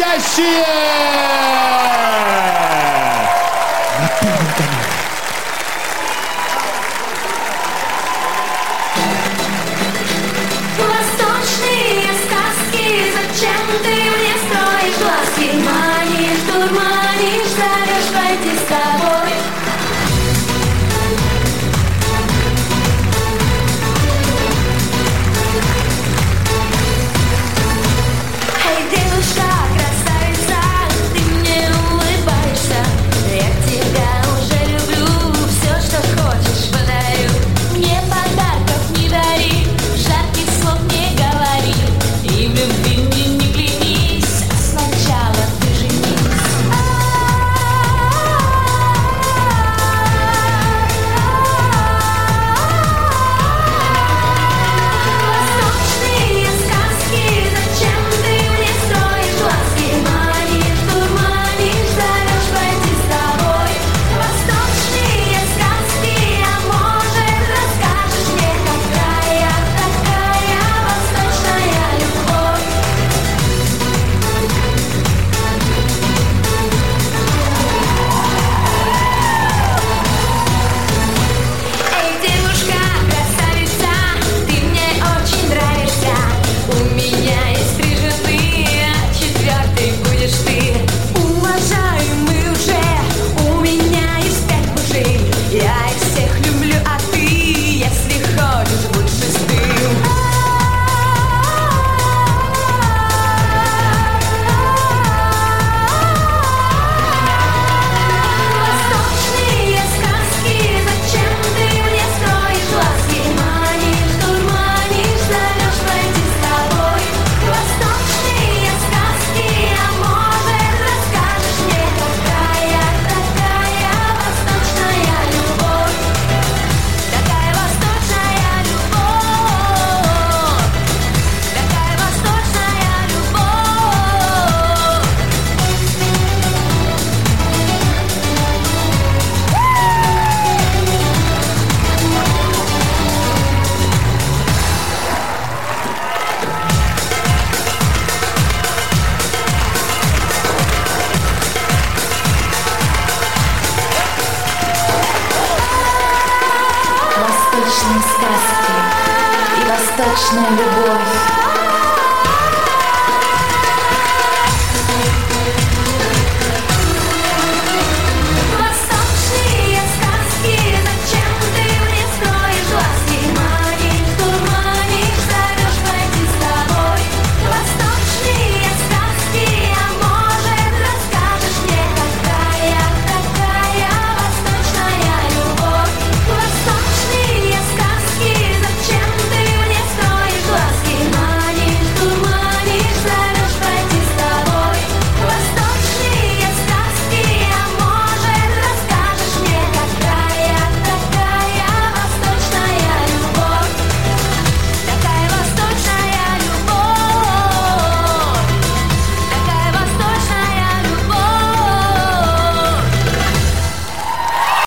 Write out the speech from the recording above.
настоящее! На Первом канале. Восточные сказки, зачем ты мне строишь глазки? Манишь, дурманишь, зовешь пойти с тобой. Эй, девушка, красавица, ты мне улыбаешься. Я тебя уже люблю, все, что хочешь, подарю. Мне подарков не дари, жарких слов не говори. И в любви мне не клянись, а сначала ты женись. Восточные сказки, зачем ты мне строишь глазки? Манишь, дурманишь, зовешь пойти с тобой. Восточные сказки, а может расскажешь мне, какая такая восточная любовь? Эй, девушка, красавица, ты мне очень нравишься. У меня есть 3 жены, а 4-й будешь ты. Уважаемый уже, у меня есть 5 мужей. Я их всех люблю, а ты, если хочешь, будь 6-м. Восточные сказки, зачем ты мне строишь глазки? Манишь, дурманишь, зовешь пойти с тобой. Восточные сказки, а может расскажешь мне, какая такая восточная любовь? Такая восточная любовь. Такая восточная любовь. Восточные сказки и восточная любовь.